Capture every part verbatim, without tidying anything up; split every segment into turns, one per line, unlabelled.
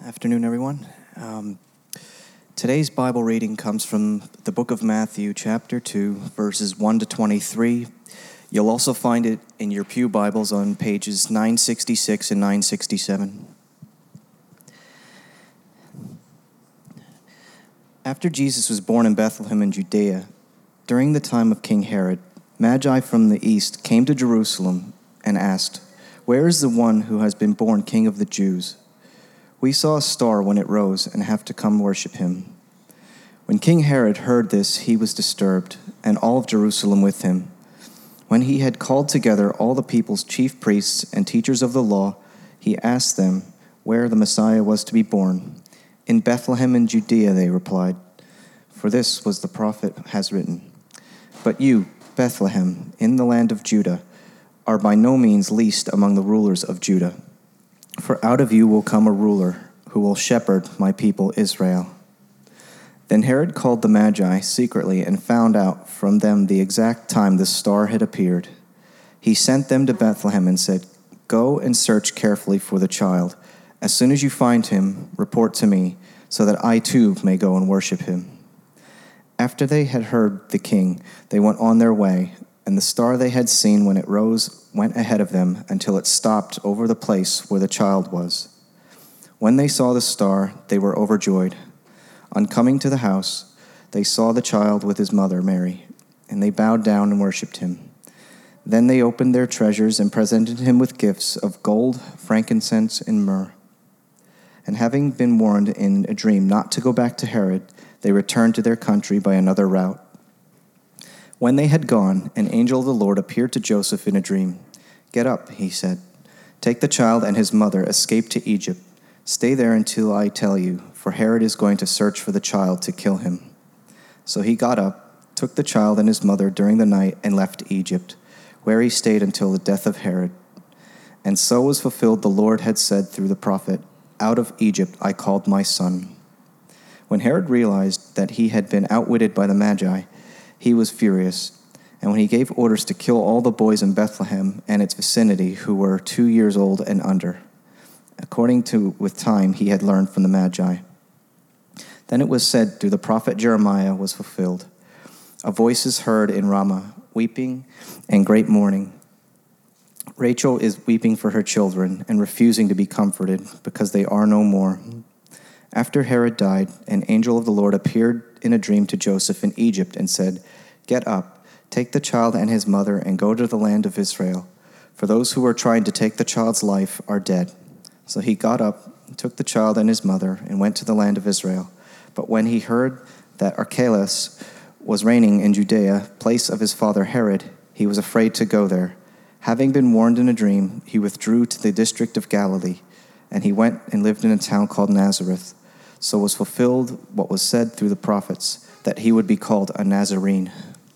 Afternoon, everyone. Um, today's Bible reading comes from the book of Matthew, chapter two, verses one to twenty-three. You'll also find it in your pew Bibles on pages nine sixty-six and nine sixty-seven. After Jesus was born in Bethlehem in Judea, during the time of King Herod, Magi from the east came to Jerusalem and asked, "Where is the one who has been born King of the Jews? We saw a star when it rose and have to come worship him." When King Herod heard this, he was disturbed, and all of Jerusalem with him. When he had called together all the people's chief priests and teachers of the law, he asked them where the Messiah was to be born. "In Bethlehem in Judea," they replied, "for this was the prophet has written. But you, Bethlehem, in the land of Judah, are by no means least among the rulers of Judah. For out of you will come a ruler who will shepherd my people Israel." Then Herod called the Magi secretly and found out from them the exact time the star had appeared. He sent them to Bethlehem and said, "Go and search carefully for the child. As soon as you find him, report to me, so that I too may go and worship him." After they had heard the king, they went on their way, and the star they had seen when it rose went ahead of them until it stopped over the place where the child was. When they saw the star, they were overjoyed. On coming to the house, they saw the child with his mother, Mary, and they bowed down and worshipped him. Then they opened their treasures and presented him with gifts of gold, frankincense, and myrrh. And having been warned in a dream not to go back to Herod, they returned to their country by another route. When they had gone, an angel of the Lord appeared to Joseph in a dream. "Get up," he said. "Take the child and his mother, escape to Egypt. Stay there until I tell you, for Herod is going to search for the child to kill him." So he got up, took the child and his mother during the night, and left Egypt, where he stayed until the death of Herod. And so was fulfilled the Lord had said through the prophet, "Out of Egypt I called my son." When Herod realized that he had been outwitted by the Magi, he was furious, and when he gave orders to kill all the boys in Bethlehem and its vicinity who were two years old and under, according to with time he had learned from the Magi. Then it was said through the prophet Jeremiah was fulfilled. "A voice is heard in Ramah, weeping and great mourning. Rachel is weeping for her children and refusing to be comforted because they are no more." After Herod died, an angel of the Lord appeared in a dream to Joseph in Egypt and said, "Get up, take the child and his mother and go to the land of Israel, for those who are trying to take the child's life are dead." So he got up, took the child and his mother, and went to the land of Israel. But when he heard that Archelaus was reigning in Judea, place of his father Herod, he was afraid to go there. Having been warned in a dream, he withdrew to the district of Galilee, and he went and lived in a town called Nazareth. So was fulfilled what was said through the prophets, that he would be called a Nazarene.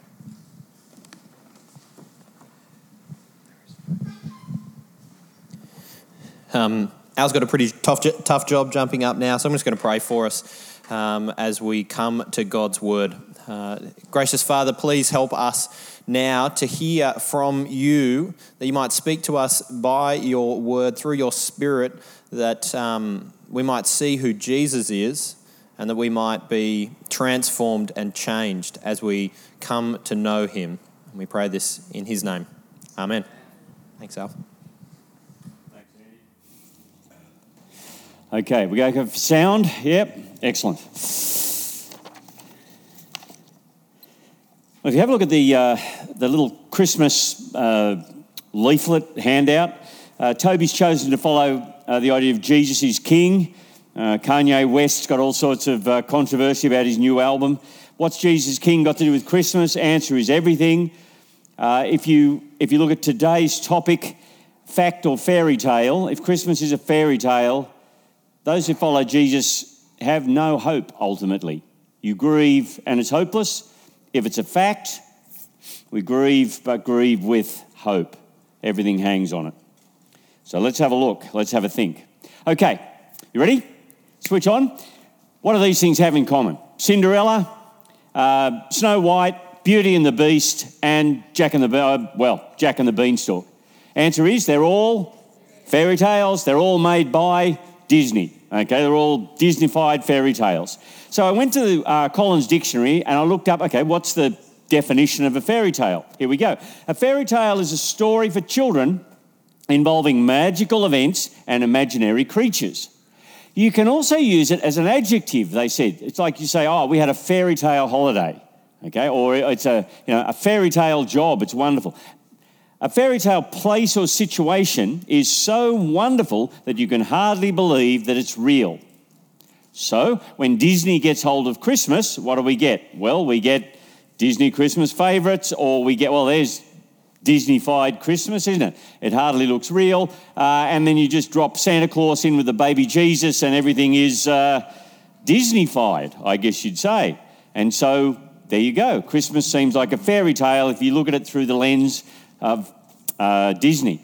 Um, Al's got a pretty tough tough job jumping up now, so I'm just going to pray for us um, as we come to God's word. Uh, gracious Father, please help us now to hear from you, that you might speak to us by your word, through your Spirit, that um, we might see who Jesus is, and that we might be transformed and changed as we come to know him. And we pray this in his name. Amen. Thanks, Al.
Thanks, Andy. Okay, we go for sound. Yep, excellent. Well, if you have a look at the uh, the little Christmas uh, leaflet handout, uh, Toby's chosen to follow uh, the idea of Jesus is King. Uh, Kanye West's got all sorts of uh, controversy about his new album. What's Jesus King got to do with Christmas? Answer is everything. Uh, if you if you look at today's topic, fact or fairy tale, if Christmas is a fairy tale, those who follow Jesus have no hope ultimately. You grieve and it's hopeless. If it's a fact, we grieve but grieve with hope. Everything hangs on it. So let's have a look. Let's have a think. Okay, you ready? Switch on. What do these things have in common? Cinderella, uh, Snow White, Beauty and the Beast, and Jack and the uh, well, Jack and the Beanstalk. Answer is they're all fairy tales. They're all made by Disney. Okay, they're all Disneyfied fairy tales. So I went to the uh, Collins Dictionary and I looked up, okay, what's the definition of a fairy tale? Here we go. A fairy tale is a story for children involving magical events and imaginary creatures. You can also use it as an adjective, they said. It's like you say, oh, we had a fairy tale holiday, okay? Or it's a, you know, a fairy tale job, it's wonderful. A fairy tale place or situation is so wonderful that you can hardly believe that it's real. So when Disney gets hold of Christmas, what do we get? Well, we get Disney Christmas favourites, or we get, well, there's Disneyfied Christmas, isn't it? It hardly looks real. Uh, and then you just drop Santa Claus in with the baby Jesus and everything is uh, Disneyfied, I guess you'd say. And so there you go. Christmas seems like a fairy tale if you look at it through the lens of uh, Disney.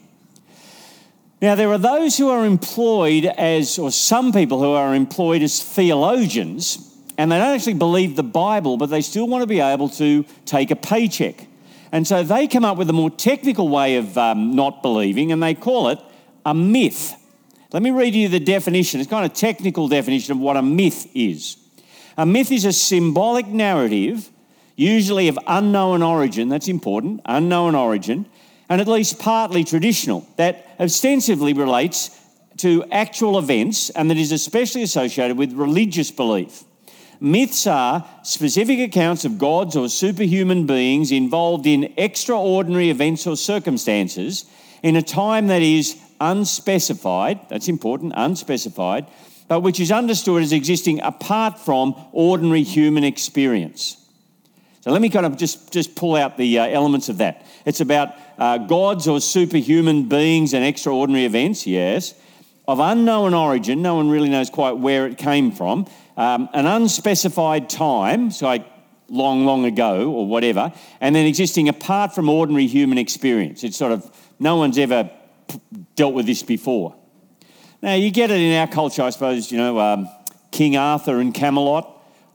Now, there are those who are employed as, or some people who are employed as theologians, and they don't actually believe the Bible, but they still want to be able to take a paycheck. And so they come up with a more technical way of um, not believing, and they call it a myth. Let me read you the definition. It's kind of a technical definition of what a myth is. A myth is a symbolic narrative, usually of unknown origin, that's important, unknown origin, and at least partly traditional, that ostensibly relates to actual events and that is especially associated with religious belief. Myths are specific accounts of gods or superhuman beings involved in extraordinary events or circumstances in a time that is unspecified, that's important, unspecified, but which is understood as existing apart from ordinary human experience. So let me kind of just, just pull out the uh, elements of that. It's about uh, gods or superhuman beings and extraordinary events, yes, of unknown origin, no one really knows quite where it came from, um, an unspecified time, so like long, long ago or whatever, and then existing apart from ordinary human experience. It's sort of, no one's ever p- dealt with this before. Now, you get it in our culture, I suppose, you know, um, King Arthur and Camelot,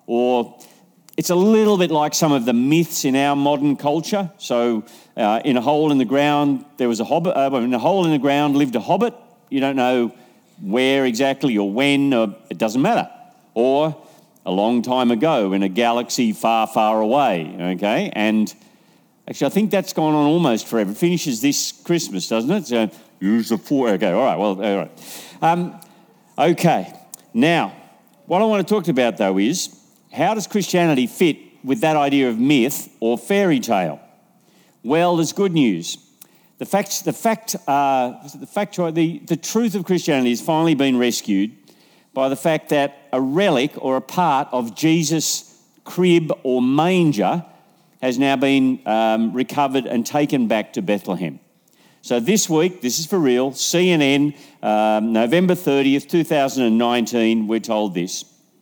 or it's a little bit like some of the myths in our modern culture. So uh, in a hole in the ground, there was a hobbit, uh, in a hole in the ground lived a hobbit. You don't know where exactly or when, or it doesn't matter. Or a long time ago in a galaxy far, far away, okay? And actually, I think that's gone on almost forever. It finishes this Christmas, doesn't it? So use the four. Okay, all right, well, all right. Um, okay, now, what I want to talk about, though, is how does Christianity fit with that idea of myth or fairy tale? Well, there's good news. The fact, the fact, uh, the fact, the, the truth of Christianity has finally been rescued by the fact that a relic or a part of Jesus' crib or manger has now been um, recovered and taken back to Bethlehem. So this week, this is for real, C N N, um, November thirtieth, two thousand nineteen, we're told this.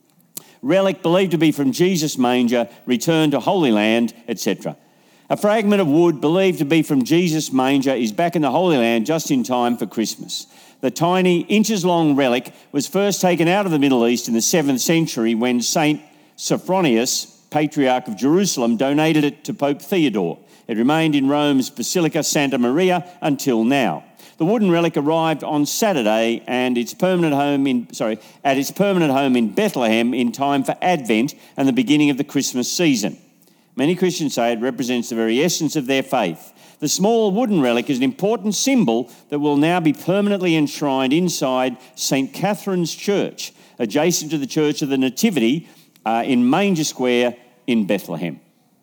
Relic believed to be from Jesus' manger, returned to Holy Land, et cetera. A fragment of wood believed to be from Jesus' manger is back in the Holy Land just in time for Christmas. The tiny, inches-long relic was first taken out of the Middle East in the seventh century when Saint Sophronius, Patriarch of Jerusalem, donated it to Pope Theodore. It remained in Rome's Basilica Santa Maria until now. The wooden relic arrived on Saturday and its permanent home in sorry at its permanent home in Bethlehem in time for Advent and the beginning of the Christmas season. Many Christians say it represents the very essence of their faith. The small wooden relic is an important symbol that will now be permanently enshrined inside Saint Catherine's Church, adjacent to the Church of the Nativity uh, in Manger Square in Bethlehem.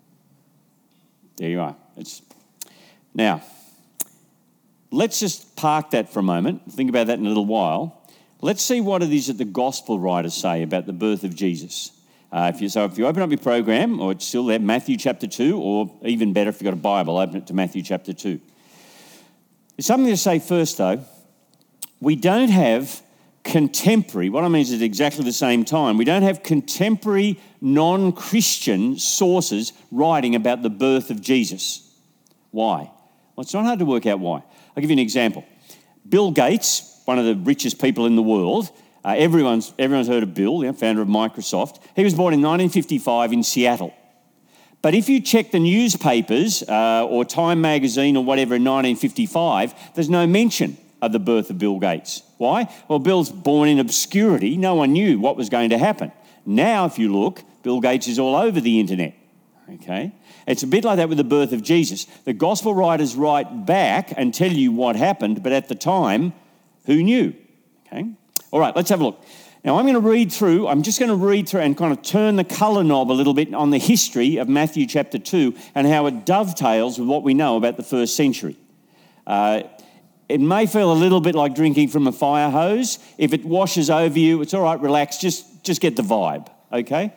There you are. It's now. Let's just park that for a moment, think about that in a little while. Let's see what it is that the gospel writers say about the birth of Jesus. Uh, if you, so if you open up your program, or it's still there, Matthew chapter two, or even better if you've got a Bible, open it to Matthew chapter two. There's something to say first, though. We don't have contemporary, what I mean is at exactly the same time, we don't have contemporary non-Christian sources writing about the birth of Jesus. Why? Well, it's not hard to work out why. I'll give you an example. Bill Gates, one of the richest people in the world, uh, everyone's everyone's heard of Bill, you know, founder of Microsoft. He was born in nineteen fifty-five in Seattle. But if you check the newspapers uh, or Time magazine or whatever in nineteen fifty-five, there's no mention of the birth of Bill Gates Why? Well, Bill's born in obscurity. No one knew what was going to happen. Now, if you look, Bill Gates is all over the internet, okay? It's a bit like that with the birth of Jesus. The gospel writers write back and tell you what happened, but at the time, who knew, okay? All right, let's have a look. Now, I'm going to read through, I'm just going to read through and kind of turn the colour knob a little bit on the history of Matthew chapter two and how it dovetails with what we know about the first century. Uh, it may feel a little bit like drinking from a fire hose. If it washes over you, it's all right, relax, just, just get the vibe, okay?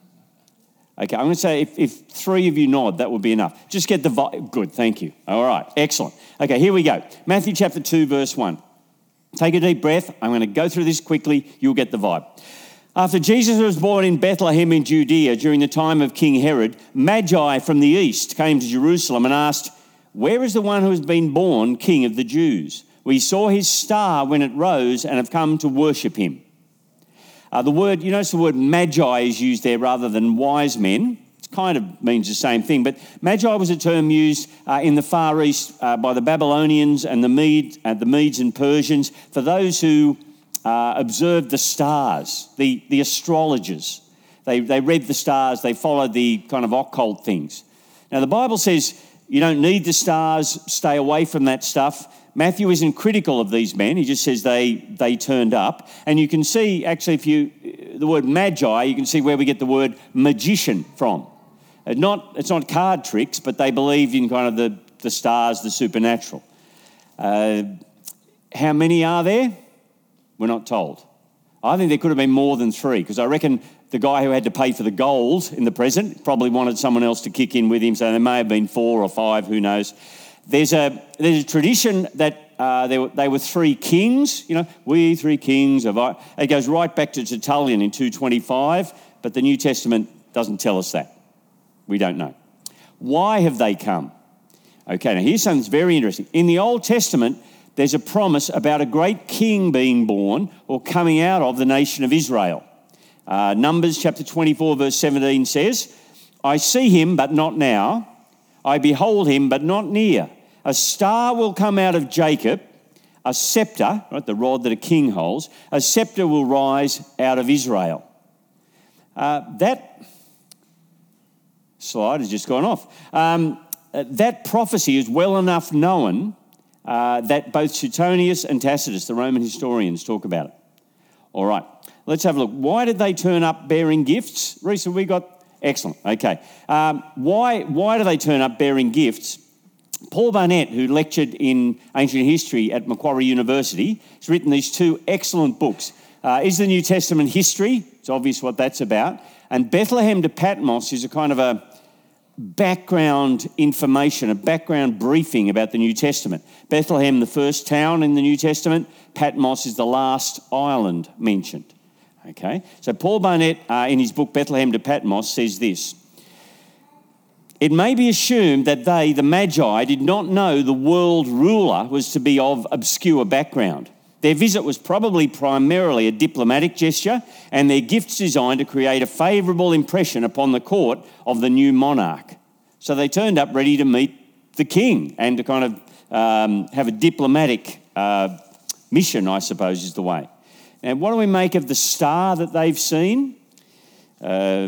Okay, I'm going to say if, if three of you nod, that would be enough. Just get the vibe. Good, thank you. All right, excellent. Okay, here we go. Matthew chapter two, verse one. Take a deep breath. I'm going to go through this quickly. You'll get the vibe. After Jesus was born in Bethlehem in Judea during the time of King Herod, Magi from the east came to Jerusalem and asked, "Where is the one who has been born King of the Jews? We saw his star when it rose and have come to worship him." Uh, the word, you notice the word Magi is used there rather than wise men. Kind of means the same thing, but Magi was a term used uh, in the Far East uh, by the Babylonians and the Mede, uh, the Medes and Persians for those who uh, observed the stars, the, the astrologers. They, they read the stars, they followed the kind of occult things. Now, the Bible says you don't need the stars, stay away from that stuff. Matthew isn't critical of these men. He just says they, they turned up. And you can see, actually, if you, the word Magi, you can see where we get the word magician from. It's not, it's not card tricks, but they believed in kind of the, the stars, the supernatural. Uh, how many are there? We're not told. I think there could have been more than three, because I reckon the guy who had to pay for the gold in the present probably wanted someone else to kick in with him, so there may have been four or five, who knows. There's a, there's a tradition that uh, they, were, they were three kings, you know, we three kings of... It goes right back to Tertullian in two twenty-five, but the New Testament doesn't tell us that. We don't know. Why have they come? Okay, now here's something that's very interesting. In the Old Testament, there's a promise about a great king being born or coming out of the nation of Israel. Uh, Numbers chapter twenty-four, verse seventeen says, "I see him, but not now. I behold him, but not near. A star will come out of Jacob, a scepter," right, the rod that a king holds, "a scepter will rise out of Israel." Uh, that... Slide has just gone off. Um, uh, that prophecy is well enough known uh, that both Suetonius and Tacitus, the Roman historians, talk about it. All right, let's have a look. Why did they turn up bearing gifts? Reese, have we got... Excellent, okay. Um, why, why do they turn up bearing gifts? Paul Barnett, who lectured in ancient history at Macquarie University, has written these two excellent books. Uh, Is the New Testament History? It's obvious what that's about. And Bethlehem to Patmos is a kind of a background information, a background briefing about the New Testament. Bethlehem, the first town in the New Testament. Patmos is the last island mentioned. Okay, so Paul Barnett, uh, in his book Bethlehem to Patmos, says this: "It may be assumed that they, the Magi, did not know the world ruler was to be of obscure background. Their visit was probably primarily a diplomatic gesture, and their gifts designed to create a favourable impression upon the court of the new monarch. So they turned up ready to meet the king and to kind of um, have a diplomatic uh, mission, I suppose, is the way." Now, what do we make of the star that they've seen? Uh,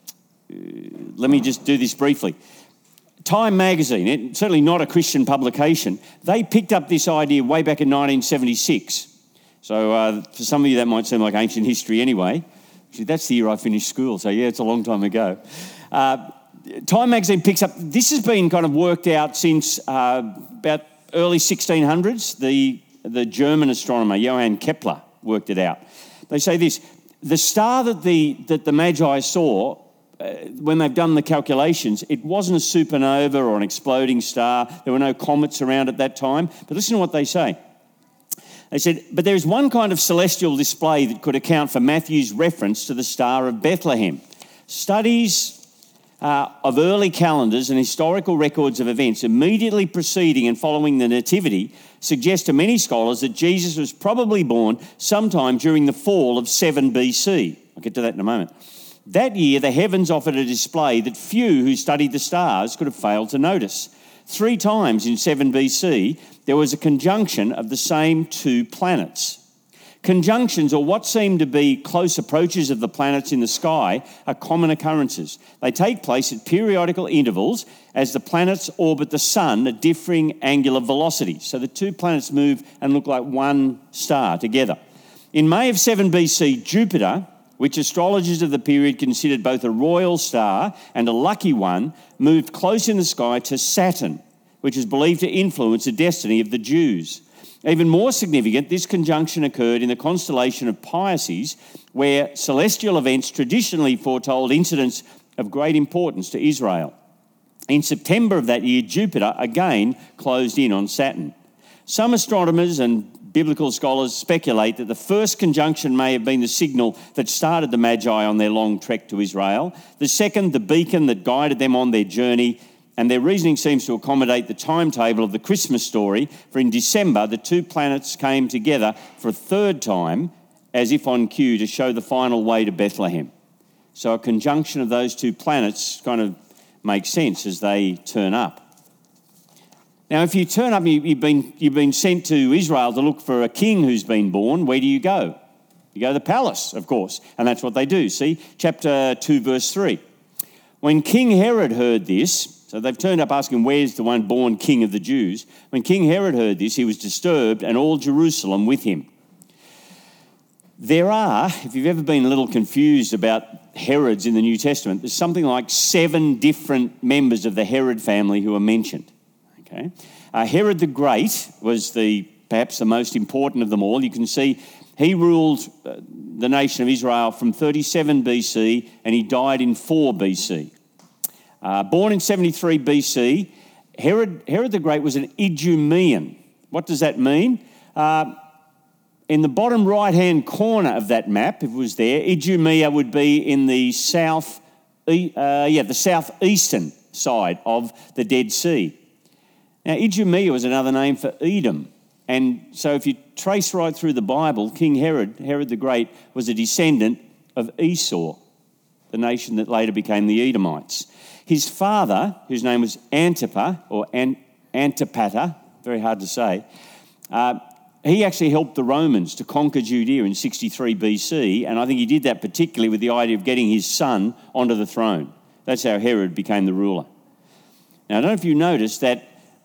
let me just do this briefly. Time magazine, it, certainly not a Christian publication, they picked up this idea way back in nineteen seventy-six. So uh, for some of you that might seem like ancient history anyway. Actually, that's the year I finished school, so yeah, it's a long time ago. Uh, Time magazine picks up, this has been kind of worked out since uh, about early sixteen hundreds. The, the German astronomer Johann Kepler worked it out. They say this: the star that the, that the Magi saw, Uh, when they've done the calculations, it wasn't a supernova or an exploding star. There were no comets around at that time. But listen to what they say. They said, "But there is one kind of celestial display that could account for Matthew's reference to the Star of Bethlehem. Studies uh, of early calendars and historical records of events immediately preceding and following the Nativity suggest to many scholars that Jesus was probably born sometime during the fall of seven B C. I'll get to that in a moment. That year, the heavens offered a display that few who studied the stars could have failed to notice. Three times in seven B C, there was a conjunction of the same two planets. Conjunctions, or what seem to be close approaches of the planets in the sky, are common occurrences. They take place at periodical intervals as the planets orbit the sun at differing angular velocities. So the two planets move and look like one star together. In May of seven B C, Jupiter, which astrologers of the period considered both a royal star and a lucky one, moved close in the sky to Saturn, which is believed to influence the destiny of the Jews. Even more significant, this conjunction occurred in the constellation of Pisces, where celestial events traditionally foretold incidents of great importance to Israel. In September of that year, Jupiter again closed in on Saturn. Some astronomers and biblical scholars speculate that the first conjunction may have been the signal that started the Magi on their long trek to Israel, the second, the beacon that guided them on their journey, and their reasoning seems to accommodate the timetable of the Christmas story, for in December the two planets came together for a third time, as if on cue, to show the final way to Bethlehem. So a conjunction of those two planets kind of makes sense as they turn up. Now, if you turn up, you've been, you've been sent to Israel to look for a king who's been born, where do you go? You go to the palace, of course, and that's what they do. See, chapter two, verse three. When King Herod heard this, so they've turned up asking, where's the one born king of the Jews? When King Herod heard this, he was disturbed, and all Jerusalem with him. There are, if you've ever been a little confused about Herods in the New Testament, there's something like seven different members of the Herod family who are mentioned. Okay, uh, Herod the Great was the perhaps the most important of them all. You can see he ruled uh, the nation of Israel from thirty-seven B C and he died in four B C. Uh, born in seventy-three B C, Herod, Herod the Great was an Idumean. What does that mean? Uh, in the bottom right-hand corner of that map, if it was there, Idumea would be in the south, uh, yeah, the southeastern side of the Dead Sea. Now, Idumea was another name for Edom. And so if you trace right through the Bible, King Herod, Herod the Great, was a descendant of Esau, the nation that later became the Edomites. His father, whose name was Antipa, or An- Antipater, very hard to say, uh, he actually helped the Romans to conquer Judea in sixty-three B C, and I think he did that particularly with the idea of getting his son onto the throne. That's how Herod became the ruler. Now, I don't know if you noticed that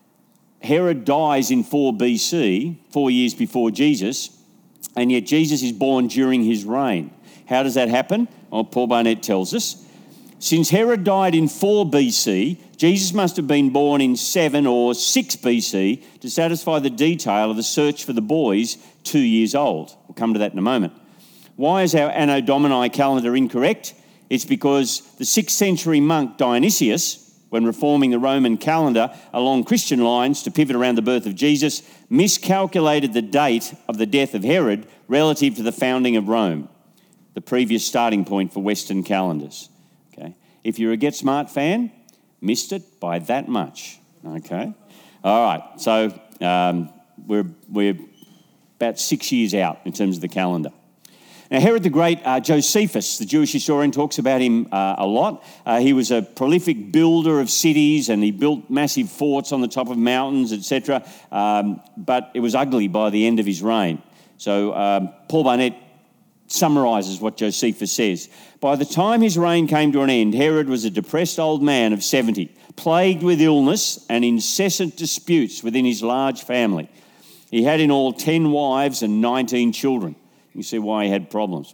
Herod dies in four B C, four years before Jesus, and yet Jesus is born during his reign. How does that happen? Well, Paul Barnett tells us. Since Herod died in four B C, Jesus must have been born in seven or six B C to satisfy the detail of the search for the boys two years old. We'll come to that in a moment. Why is our Anno Domini calendar incorrect? It's because the sixth century monk Dionysius, when reforming the Roman calendar along Christian lines to pivot around the birth of Jesus, miscalculated the date of the death of Herod relative to the founding of Rome, the previous starting point for Western calendars. Okay, if you're a Get Smart fan, missed it by that much. Okay, all right. So um, we're we're about six years out in terms of the calendar. Now, Herod the Great, uh, Josephus, the Jewish historian, talks about him uh, a lot. Uh, he was a prolific builder of cities and he built massive forts on the top of mountains, et cetera. Um, but it was ugly by the end of his reign. So um, Paul Barnett summarises what Josephus says. By the time his reign came to an end, Herod was a depressed old man of seventy, plagued with illness and incessant disputes within his large family. He had in all ten wives and nineteen children. You see why he had problems.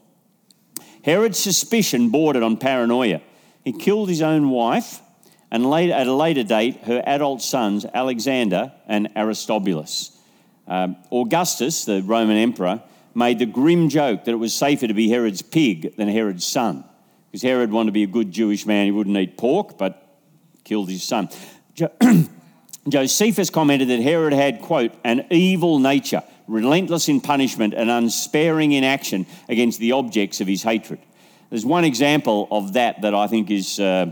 Herod's suspicion bordered on paranoia. He killed his own wife and later, at a later date, her adult sons, Alexander and Aristobulus. Um, Augustus, the Roman emperor, made the grim joke that it was safer to be Herod's pig than Herod's son. Because Herod wanted to be a good Jewish man. He wouldn't eat pork, but killed his son. Jo- Josephus commented that Herod had, quote, an evil nature, relentless in punishment and unsparing in action against the objects of his hatred. There's one example of that that I think is uh,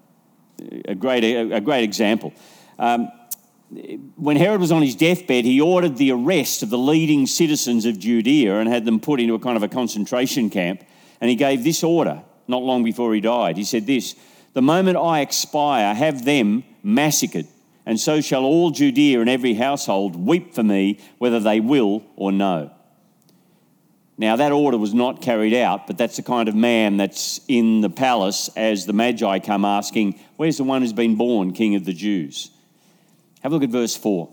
a great a great example. Um, when Herod was on his deathbed, he ordered the arrest of the leading citizens of Judea and had them put into a kind of a concentration camp. And he gave this order not long before he died. He said this, "The moment I expire, have them massacred. And so shall all Judea and every household weep for me, whether they will or no." Now, that order was not carried out, but that's the kind of man that's in the palace as the Magi come asking, where's the one who's been born King of the Jews? Have a look at verse four.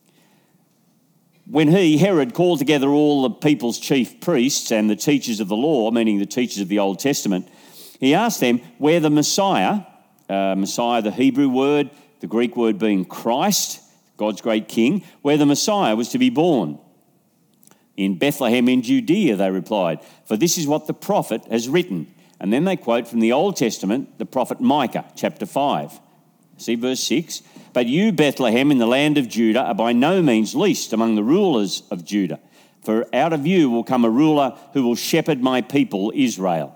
When he, Herod, called together all the people's chief priests and the teachers of the law, meaning the teachers of the Old Testament, he asked them where the Messiah, uh, Messiah, the Hebrew word, the Greek word being Christ, God's great king, where the Messiah was to be born. In Bethlehem in Judea, they replied, for this is what the prophet has written. And then they quote from the Old Testament, the prophet Micah, chapter five. See verse six. But you, Bethlehem, in the land of Judah, are by no means least among the rulers of Judah. For out of you will come a ruler who will shepherd my people, Israel.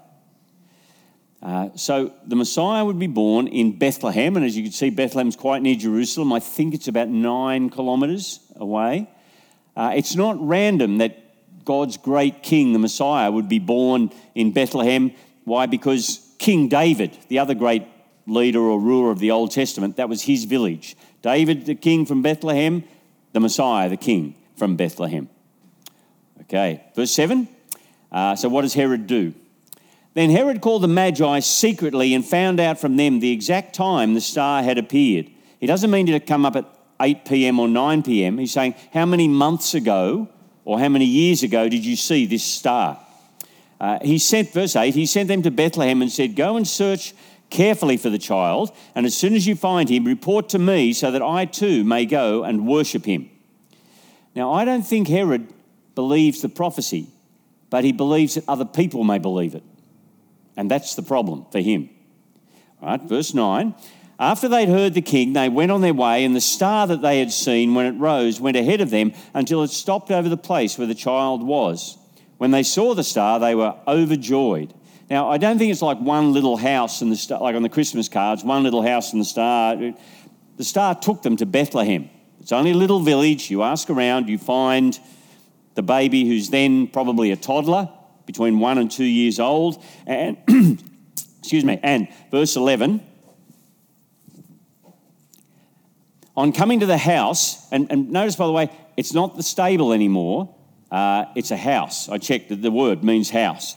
Uh, so the Messiah would be born in Bethlehem. And as you can see, Bethlehem's quite near Jerusalem. I think it's about nine kilometres away. Uh, it's not random that God's great king, the Messiah, would be born in Bethlehem. Why? Because King David, the other great leader or ruler of the Old Testament, that was his village. David, the king from Bethlehem, the Messiah, the king from Bethlehem. Okay, verse seven. Uh, so what does Herod do? Then Herod called the Magi secretly and found out from them the exact time the star had appeared. He doesn't mean it to come up at eight p.m. or nine p.m. He's saying, how many months ago or how many years ago did you see this star? Uh, he sent, verse eight, he sent them to Bethlehem and said, go and search carefully for the child, and as soon as you find him, report to me so that I too may go and worship him. Now, I don't think Herod believes the prophecy, but he believes that other people may believe it. And that's the problem for him. All right, verse nine. After they'd heard the king, they went on their way, and the star that they had seen when it rose went ahead of them until it stopped over the place where the child was. When they saw the star, they were overjoyed. Now, I don't think it's like one little house and the star, like on the Christmas cards, one little house and the star. The star took them to Bethlehem. It's only a little village. You ask around, you find the baby who's then probably a toddler, between one and two years old. And, excuse me, and verse eleven, on coming to the house, and, and notice, by the way, it's not the stable anymore. Uh, it's a house. I checked that the word means house.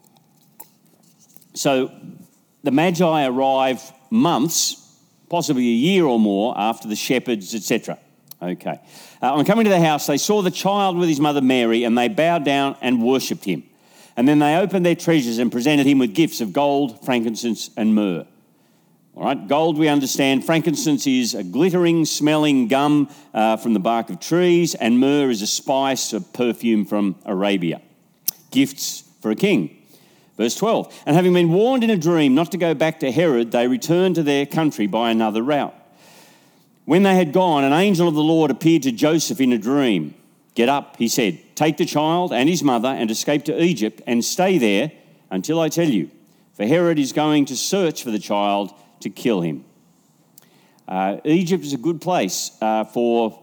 So the Magi arrive months, possibly a year or more, after the shepherds, et cetera. Okay. Uh, on coming to the house, they saw the child with his mother Mary, and they bowed down and worshipped him. And then they opened their treasures and presented him with gifts of gold, frankincense, and myrrh. All right, gold we understand. Frankincense is a glittering, smelling gum uh, from the bark of trees, and myrrh is a spice, a perfume from Arabia. Gifts for a king. Verse twelve, and having been warned in a dream not to go back to Herod, they returned to their country by another route. When they had gone, an angel of the Lord appeared to Joseph in a dream. Get up, he said, take the child and his mother and escape to Egypt and stay there until I tell you. For Herod is going to search for the child to kill him. Uh, Egypt is a good place uh, for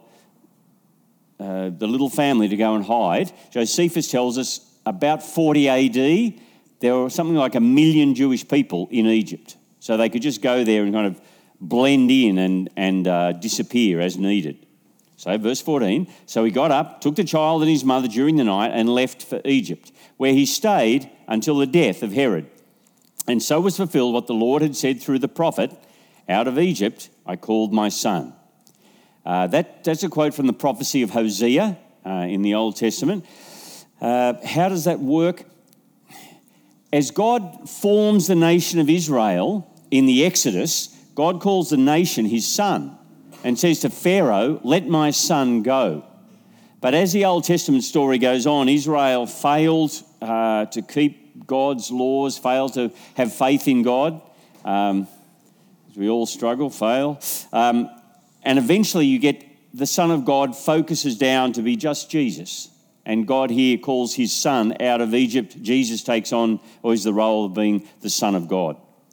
uh, the little family to go and hide. Josephus tells us about forty A D, there were something like a million Jewish people in Egypt. So they could just go there and kind of blend in and, and uh, disappear as needed. So verse fourteen, so he got up, took the child and his mother during the night and left for Egypt, where he stayed until the death of Herod. And so was fulfilled what the Lord had said through the prophet, out of Egypt I called my son. Uh, that, that's a quote from the prophecy of Hosea uh, in the Old Testament. Uh, how does that work? As God forms the nation of Israel in the Exodus, God calls the nation his son and says to Pharaoh, let my son go. But as the Old Testament story goes on, Israel failed uh, to keep God's laws, failed to have faith in God. Um, we all struggle, fail. Um, and eventually you get the Son of God focuses down to be just Jesus. And God here calls his son out of Egypt. Jesus takes on, or is the role of being the Son of God.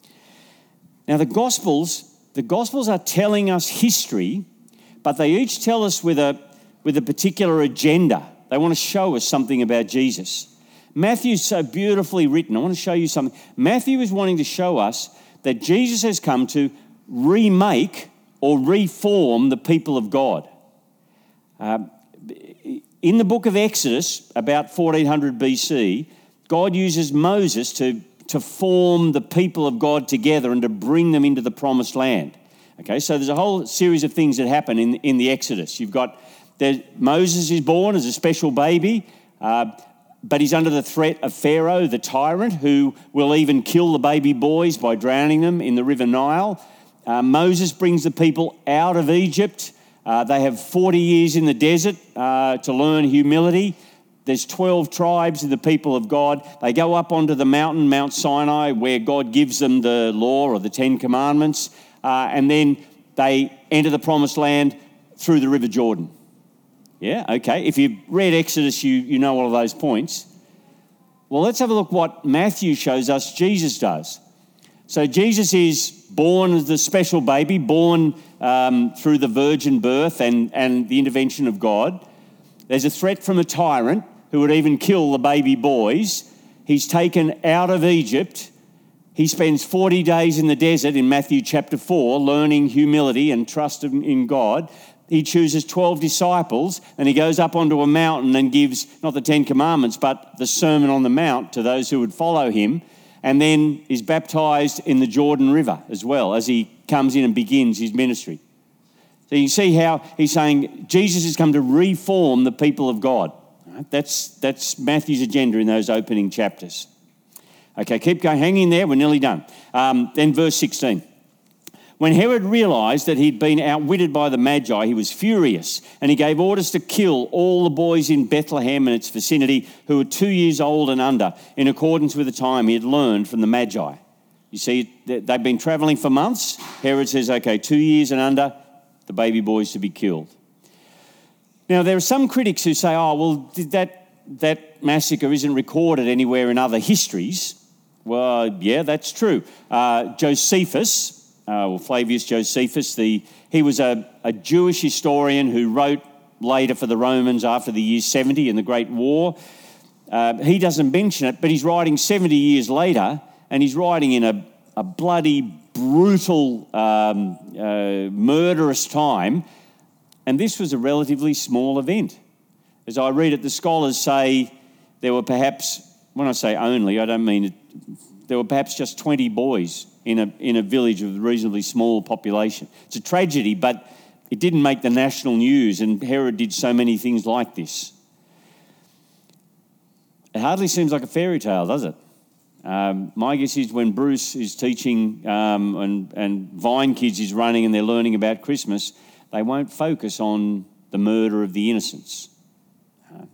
Now the Gospels, the Gospels are telling us history, but they each tell us with a, with a particular agenda. They want to show us something about Jesus. Matthew's so beautifully written. I want to show you something. Matthew is wanting to show us that Jesus has come to remake or reform the people of God. Uh, in the book of Exodus, about fourteen hundred B C, God uses Moses to, to form the people of God together and to bring them into the promised land. Okay, so there's a whole series of things that happen in, in the Exodus. You've got there, Moses is born as a special baby, uh, but he's under the threat of Pharaoh, the tyrant, who will even kill the baby boys by drowning them in the River Nile. Uh, Moses brings the people out of Egypt. Uh, they have forty years in the desert uh, to learn humility. There's twelve tribes of the people of God. They go up onto the mountain, Mount Sinai, where God gives them the law or the Ten Commandments, uh, and then they enter the promised land through the River Jordan. Yeah, okay. If you've read Exodus, you, you know all of those points. Well, let's have a look what Matthew shows us Jesus does. So Jesus is born as the special baby, born um, through the virgin birth and, and the intervention of God. There's a threat from a tyrant who would even kill the baby boys. He's taken out of Egypt. He spends forty days in the desert in Matthew chapter four, learning humility and trust in God. He chooses twelve disciples and he goes up onto a mountain and gives not the Ten Commandments, but the Sermon on the Mount to those who would follow him, and then is baptized in the Jordan River as well as he comes in and begins his ministry. So you can see how he's saying Jesus has come to reform the people of God. That's, that's Matthew's agenda in those opening chapters. Okay, keep going. Hang in there. We're nearly done. Um, then verse sixteen. When Herod realised that he'd been outwitted by the Magi, he was furious, and he gave orders to kill all the boys in Bethlehem and its vicinity who were two years old and under, in accordance with the time he had learned from the Magi. You see, they've been travelling for months. Herod says, okay, two years and under, the baby boys to be killed. Now, there are some critics who say, oh, well, that, that massacre isn't recorded anywhere in other histories. Well, yeah, that's true. Uh, Josephus... Uh, well, Flavius Josephus, the, he was a, a Jewish historian who wrote later for the Romans after the year seventy in the Great War. Uh, he doesn't mention it, but he's writing seventy years later, and he's writing in a, a bloody, brutal, um, uh, murderous time, and this was a relatively small event. As I read it, the scholars say there were perhaps, when I say only, I don't mean it, there were perhaps just twenty boys in a in a village with a reasonably small population. It's a tragedy, but it didn't make the national news, and Herod did so many things like this. It hardly seems like a fairy tale, does it? Um, my guess is when Bruce is teaching um, and, and Vine Kids is running and they're learning about Christmas, they won't focus on the murder of the innocents. Uh,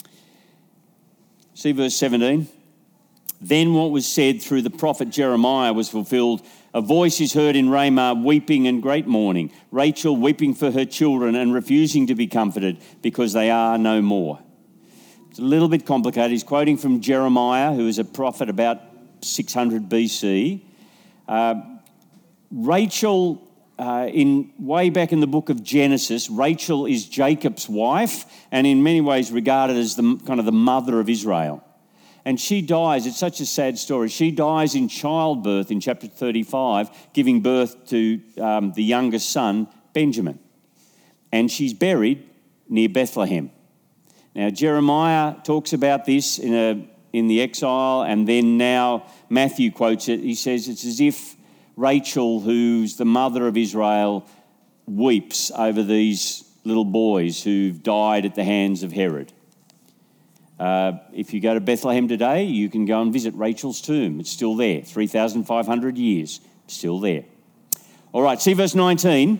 see verse seventeen? Then what was said through the prophet Jeremiah was fulfilled. A voice is heard in Ramah, weeping and great mourning, Rachel weeping for her children and refusing to be comforted because they are no more. It's a little bit complicated. He's quoting from Jeremiah, who is a prophet about six hundred B C. Uh, Rachel, uh, in way back in the book of Genesis, Rachel is Jacob's wife and in many ways regarded as the kind of the mother of Israel. And she dies, it's such a sad story, she dies in childbirth in chapter thirty-five, giving birth to um, the youngest son, Benjamin. And she's buried near Bethlehem. Now, Jeremiah talks about this in a in the exile, and then now Matthew quotes it. He says it's as if Rachel, who's the mother of Israel, weeps over these little boys who've died at the hands of Herod. Uh, if you go to Bethlehem today, you can go and visit Rachel's tomb. It's still there, three thousand five hundred years, still there. All right, see verse nineteen.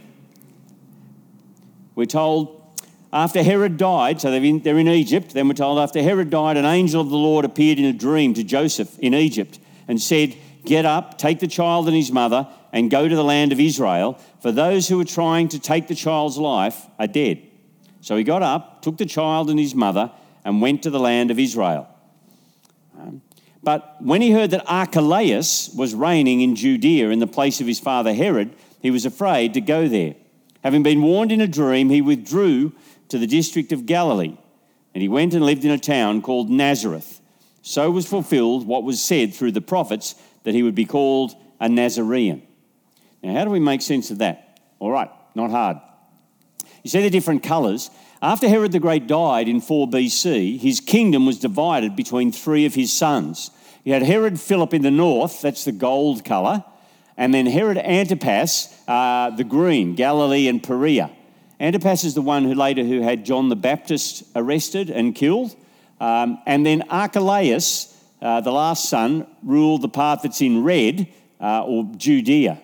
We're told after Herod died, so they're in, they're in Egypt, then we're told after Herod died, an angel of the Lord appeared in a dream to Joseph in Egypt and said, "Get up, take the child and his mother and go to the land of Israel, for those who are trying to take the child's life are dead." So he got up, took the child and his mother and went to the land of Israel. Um, but when he heard that Archelaus was reigning in Judea in the place of his father Herod, he was afraid to go there. Having been warned in a dream, he withdrew to the district of Galilee, and he went and lived in a town called Nazareth. So was fulfilled what was said through the prophets, that he would be called a Nazarene. Now, how do we make sense of that? All right, not hard. You see the different colours? After Herod the Great died in four B C, his kingdom was divided between three of his sons. You had Herod Philip in the north, that's the gold colour, and then Herod Antipas, uh, the green, Galilee and Perea. Antipas is the one who later who had John the Baptist arrested and killed. Um, and then Archelaus, uh, the last son, ruled the part that's in red, uh, or Judea.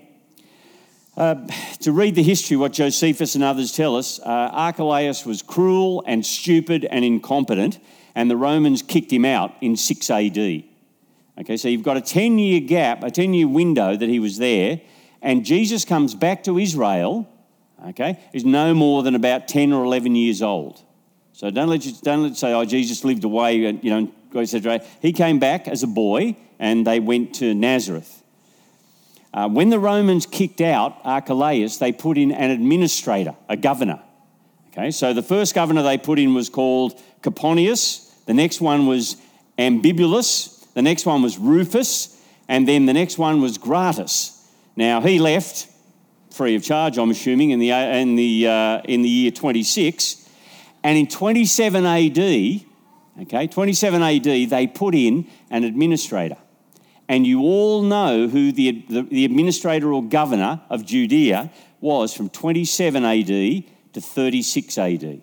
Uh, to read the history, what Josephus and others tell us, uh, Archelaus was cruel and stupid and incompetent, and the Romans kicked him out in six A D. Okay, so you've got a ten-year gap, a ten-year window that he was there, and Jesus comes back to Israel, okay, is no more than about ten or eleven years old. So don't let you, don't let say, oh, Jesus lived away, and you know, et cetera. He came back as a boy, and they went to Nazareth. Uh, when the Romans kicked out Archelaus, they put in an administrator, a governor. Okay, so the first governor they put in was called Coponius. The next one was Ambibulus. The next one was Rufus, and then the next one was Gratus. Now he left free of charge, I'm assuming, in the in the uh, in the year twenty-six, and in twenty-seven A D, okay, twenty-seven A D, they put in an administrator, and you all know who the the, the administrator or governor of Judea was from twenty-seven A D to thirty-six A D.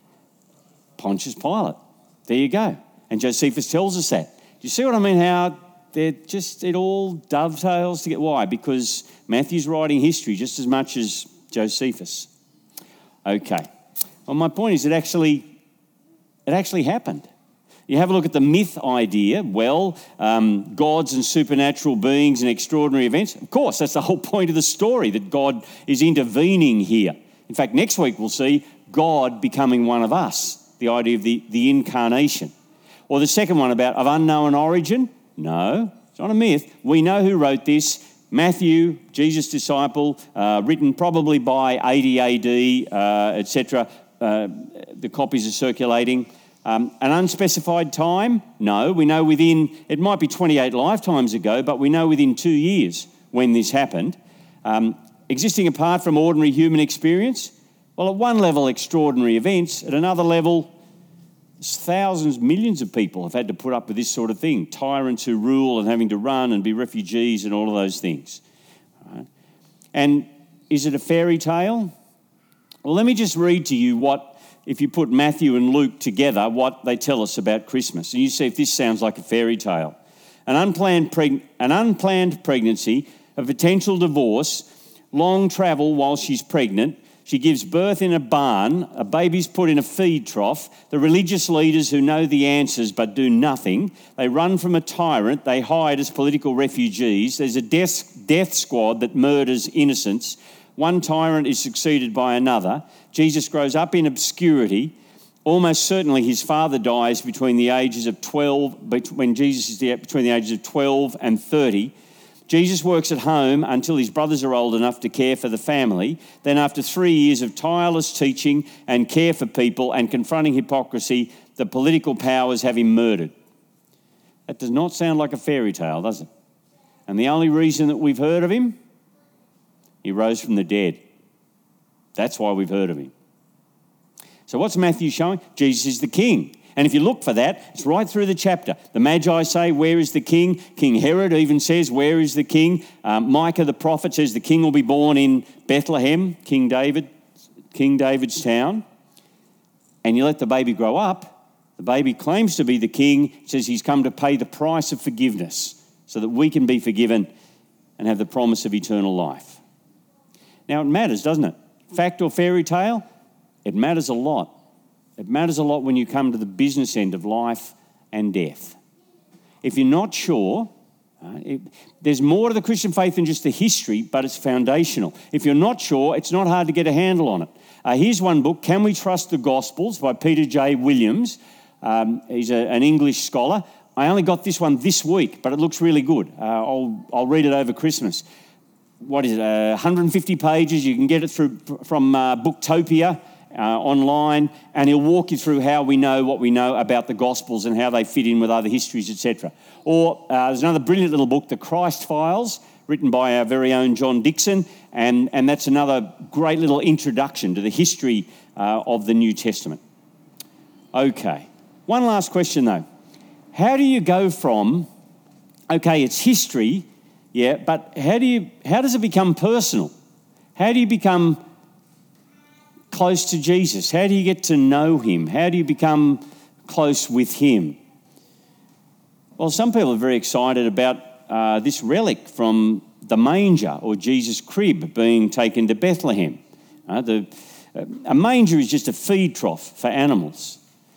Pontius Pilate. There you go, and Josephus tells us that. Do you see what I mean? How they're just, it all dovetails together. Why? Because Matthew's writing history just as much as Josephus. Okay. Well, my point is it actually, it actually happened. You have a look at the myth idea. Well, um, gods and supernatural beings and extraordinary events. Of course, that's the whole point of the story, that God is intervening here. In fact, next week we'll see God becoming one of us, the idea of the, the incarnation. Or the second one about of unknown origin. No, it's not a myth. We know who wrote this. Matthew, Jesus' disciple, uh, written probably by eighty A D, uh, et cetera. Uh, the copies are circulating. Um, an unspecified time? No, we know within, it might be twenty-eight lifetimes ago, but we know within two years when this happened. Um, existing apart from ordinary human experience? Well, at one level, extraordinary events. At another level, thousands, millions of people have had to put up with this sort of thing. Tyrants who rule and having to run and be refugees and all of those things. Right. And is it a fairy tale? Well, let me just read to you what, if you put Matthew and Luke together, what they tell us about Christmas. And you see if this sounds like a fairy tale. An unplanned, preg- an unplanned pregnancy, a potential divorce, long travel while she's pregnant. She gives birth in a barn, a baby's put in a feed trough, the religious leaders who know the answers but do nothing, they run from a tyrant, they hide as political refugees, there's a death, death squad that murders innocents, one tyrant is succeeded by another, Jesus grows up in obscurity, almost certainly his father dies between the ages of twelve, when Jesus is between the ages of twelve and thirty, Jesus works at home until his brothers are old enough to care for the family. Then after three years of tireless teaching and care for people and confronting hypocrisy, the political powers have him murdered. That does not sound like a fairy tale, does it? And the only reason that we've heard of him, he rose from the dead. That's why we've heard of him. So what's Matthew showing? Jesus is the king. And if you look for that, it's right through the chapter. The Magi say, where is the king? King Herod even says, where is the king? Um, Micah the prophet says the king will be born in Bethlehem, King David, King David's town. And you let the baby grow up. The baby claims to be the king. It says he's come to pay the price of forgiveness so that we can be forgiven and have the promise of eternal life. Now it matters, doesn't it? Fact or fairy tale? It matters a lot. It matters a lot when you come to the business end of life and death. If you're not sure, uh, it, there's more to the Christian faith than just the history, but it's foundational. If you're not sure, it's not hard to get a handle on it. Uh, here's one book, Can We Trust the Gospels by Peter J. Williams. Um, he's a, an English scholar. I only got this one this week, but it looks really good. Uh, I'll, I'll read it over Christmas. What is it, uh, one hundred fifty pages. You can get it through from uh, Booktopia. Uh, online, and he'll walk you through how we know what we know about the Gospels and how they fit in with other histories, et cetera. Or uh, there's another brilliant little book, The Christ Files, written by our very own John Dixon, and, and that's another great little introduction to the history uh, of the New Testament. Okay, one last question though. How do you go from, okay, it's history, yeah, but how do you, how does it become personal? How do you become close to Jesus? How do you get to know him? How do you become close with him? Well, some people are very excited about uh, this relic from the manger or Jesus' crib being taken to Bethlehem. Uh, the, uh, a manger is just a feed trough for animals.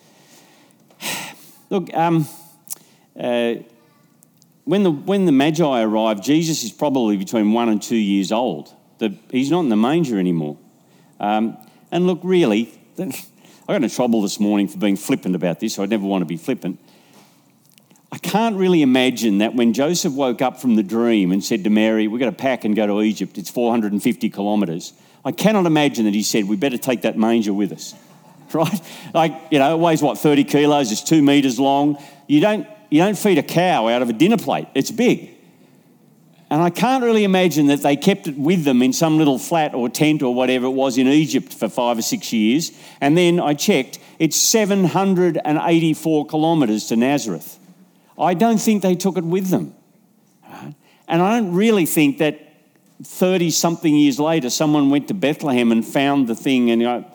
Look, um, uh, when the when the Magi arrived, Jesus is probably between one and two years old. The, he's not in the manger anymore. Um, and look, really, I got into trouble this morning for being flippant about this, so I never want to be flippant. I can't really imagine that when Joseph woke up from the dream and said to Mary, we've got to pack and go to Egypt, it's four hundred fifty kilometres, I cannot imagine that he said, we better take that manger with us, right? Like, you know, it weighs, what, thirty kilos, it's two metres long. You don't, you don't feed a cow out of a dinner plate, it's big. And I can't really imagine that they kept it with them in some little flat or tent or whatever it was in Egypt for five or six years. And then I checked, it's seven hundred eighty-four kilometres to Nazareth. I don't think they took it with them. Right? And I don't really think that thirty-something years later someone went to Bethlehem and found the thing. And I,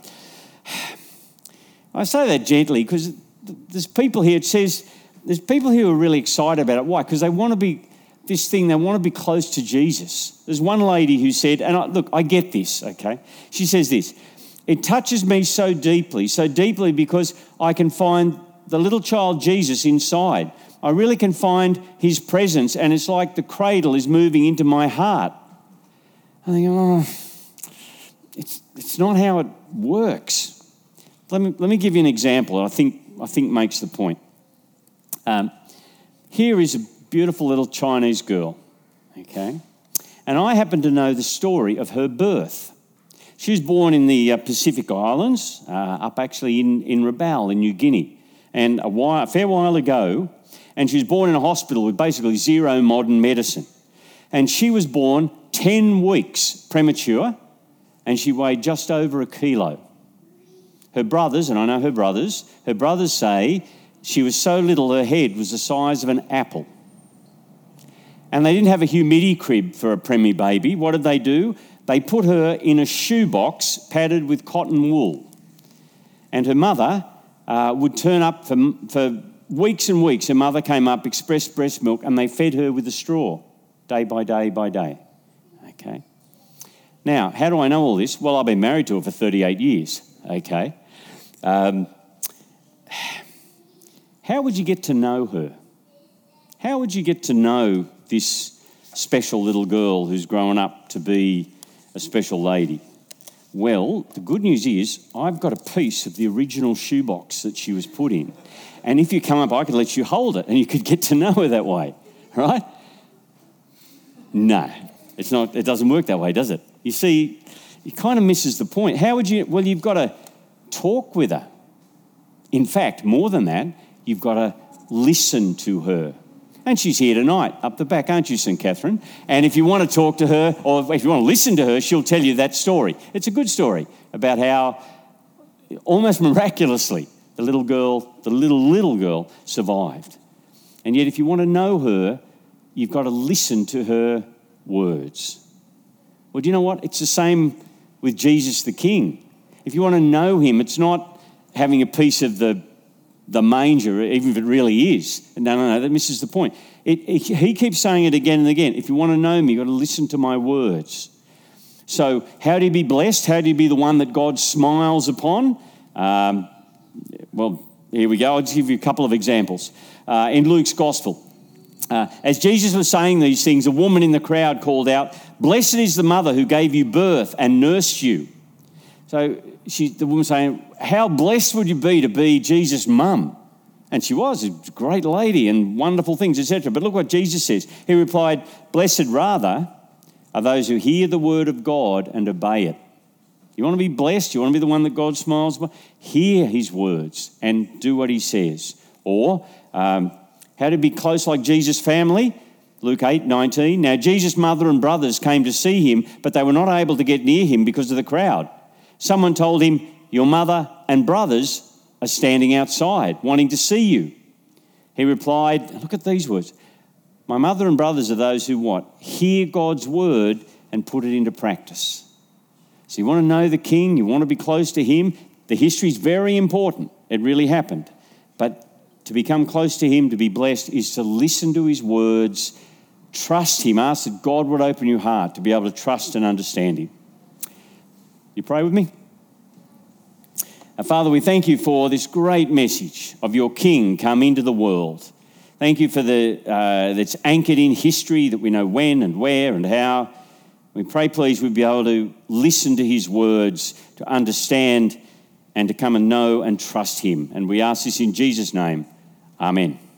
I say that gently because there's people here, it says, there's people here who are really excited about it. Why? Because they want to be, this thing, they want to be close to Jesus. There's one lady who said, and I, look, I get this, okay? She says this, it touches me so deeply, so deeply because I can find the little child Jesus inside. I really can find his presence, and it's like the cradle is moving into my heart. I think, oh, it's it's not how it works. Let me let me give you an example. I think I think makes the point. Um, here is a beautiful little Chinese girl, okay, and I happen to know the story of her birth. She was born in the uh, Pacific Islands, uh, up actually in in Rabaul in New Guinea, and a, while, a fair while ago. And she was born in a hospital with basically zero modern medicine. And she was born ten weeks premature, and she weighed just over a kilo. Her brothers, and I know her brothers, her brothers say she was so little her head was the size of an apple. And they didn't have a humidity crib for a preemie baby. What did they do? They put her in a shoebox padded with cotton wool. And her mother uh, would turn up for... for weeks and weeks, her mother came up, expressed breast milk, and they fed her with a straw, day by day by day. Okay. Now, how do I know all this? Well, I've been married to her for thirty-eight years. Okay. Um, how would you get to know her? How would you get to know this special little girl who's grown up to be a special lady? Well, the good news is I've got a piece of the original shoebox that she was put in. And if you come up, I could let you hold it and you could get to know her that way, right? No, it's not. It doesn't work that way, does it? You see, it kind of misses the point. How would you, well, you've got to talk with her. In fact, more than that, you've got to listen to her. And she's here tonight, up the back, aren't you, Saint Catherine? And if you want to talk to her, or if you want to listen to her, she'll tell you that story. It's a good story about how, almost miraculously, the little girl, the little, little girl survived. And yet if you want to know her, you've got to listen to her words. Well, do you know what? It's the same with Jesus the King. If you want to know him, it's not having a piece of the the manger, even if it really is. No, no, no, that misses the point. It, it, he keeps saying it again and again. If you want to know me, you've got to listen to my words. So how do you be blessed? How do you be the one that God smiles upon? Um, well, here we go. I'll just give you a couple of examples. Uh, in Luke's Gospel, uh, as Jesus was saying these things, a woman in the crowd called out, "Blessed is the mother who gave you birth and nursed you." So she, the woman saying, how blessed would you be to be Jesus' mum? And she was a great lady and wonderful things, et cetera. But look what Jesus says. He replied, "Blessed rather are those who hear the word of God and obey it." You want to be blessed? You want to be the one that God smiles upon? Hear his words and do what he says. Or um, how to be close like Jesus' family? Luke eight nineteen. Now Jesus' mother and brothers came to see him, but they were not able to get near him because of the crowd. Someone told him, your mother and brothers are standing outside wanting to see you." He replied, look at these words, "My mother and brothers are those who what? Hear God's word and put it into practice." So you want to know the King, you want to be close to him. The history is very important. It really happened. But to become close to him, to be blessed, is to listen to his words, trust him, ask that God would open your heart to be able to trust and understand him. You pray with me? Our Father, we thank you for this great message of your King come into the world. Thank you for the uh, that's anchored in history, that we know when and where and how. We pray, please, we'd be able to listen to his words, to understand and to come and know and trust him. And we ask this in Jesus' name. Amen.